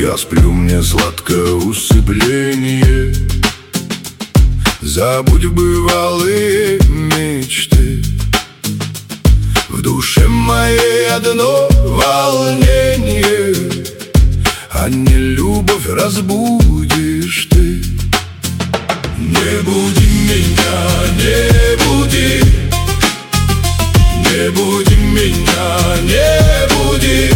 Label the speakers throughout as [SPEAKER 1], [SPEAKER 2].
[SPEAKER 1] Я сплю, мне сладкое усыпление. Забудь бывалые мечты. В душе моей одно волнение, а не любовь разбудишь ты. Не буди меня, не буди, не буди меня, не буди.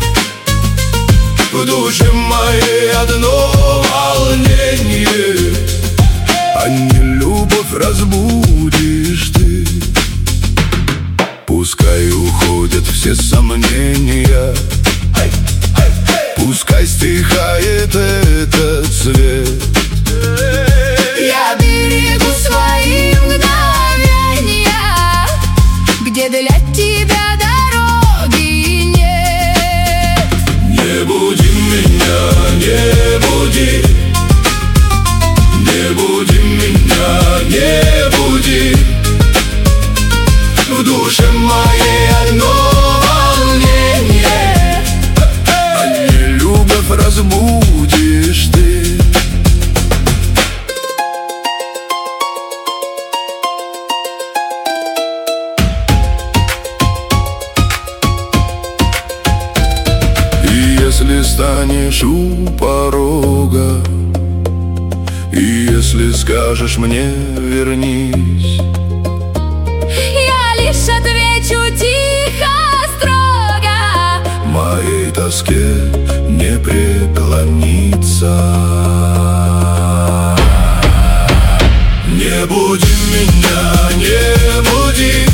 [SPEAKER 1] В душе моей одно волнение, а не любовь разбудишь ты. Пускай уходят все сомнения, пускай стихает этот свет.
[SPEAKER 2] Я берегу свои мгновения, где для тебя дороги нет.
[SPEAKER 1] Не буди меня, не буди, не буди меня, не буди. В душе моей одно волнение, а не любовь разбудишь ты. Если станешь у порога, и если скажешь мне вернись,
[SPEAKER 2] я лишь отвечу тихо, строго:
[SPEAKER 1] моей тоске не преклониться. Не буди меня, не буди,